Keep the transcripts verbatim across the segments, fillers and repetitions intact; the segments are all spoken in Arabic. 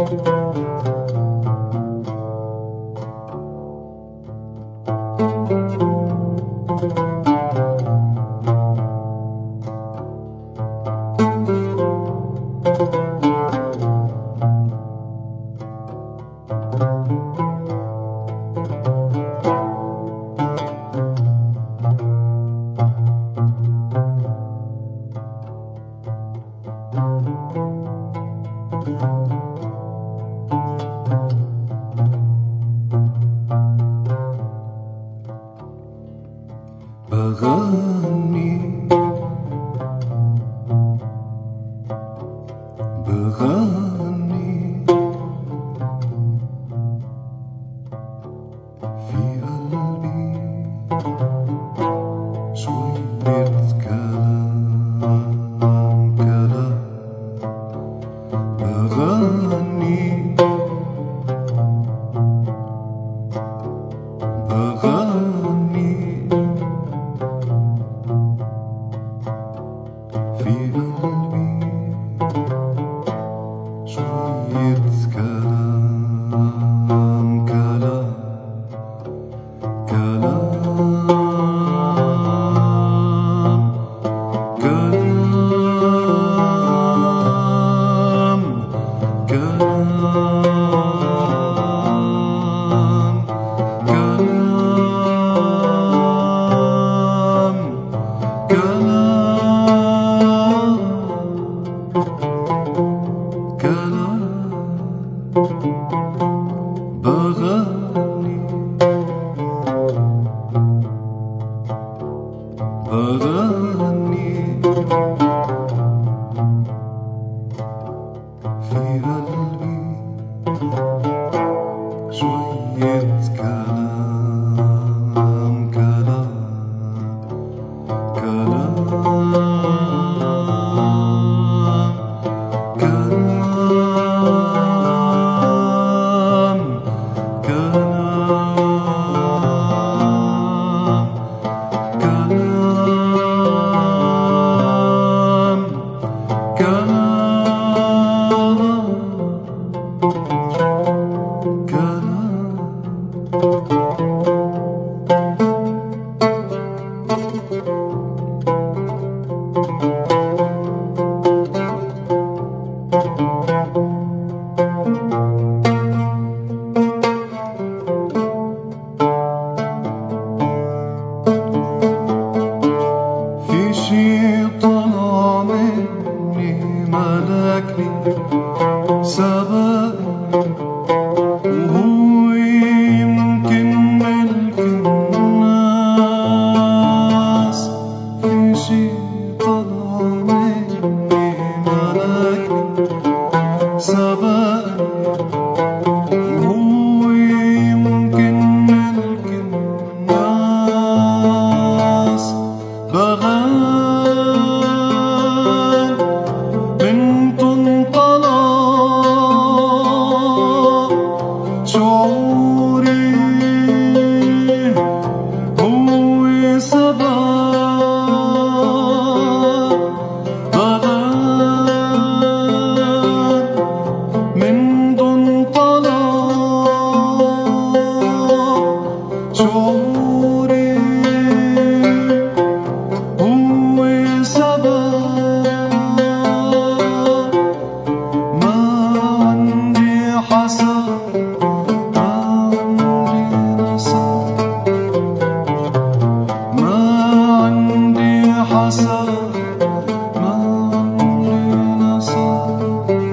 بغني بغني في قلبي شوية كلام كلام بغني بغني في قلبي شوية كلام كلام كلام كلام كلام كلام كلام بغني بغني في قلبي شوية كلام كلام كلام كلام كلام في شي طلع مني ملكني سبقني وهو يمكن ملك الناس في شي طلع مني ملكني سبقني وهو يمكن ملك الناس بغان بنت انطلق شعوري هو سبق بغان بنت انطلق شعوري هو سبق ما عندي حسب ما عندي نسب ما عندي حسب ما عندي نسب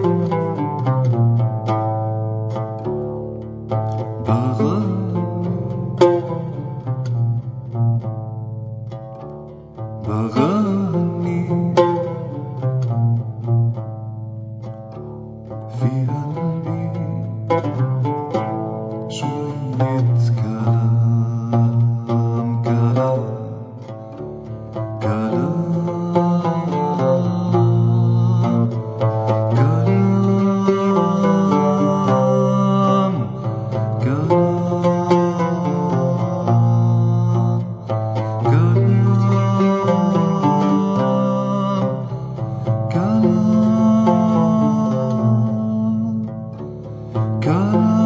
بغني في قلبي شوية كلام كلام كلام كلام كلام كلام كان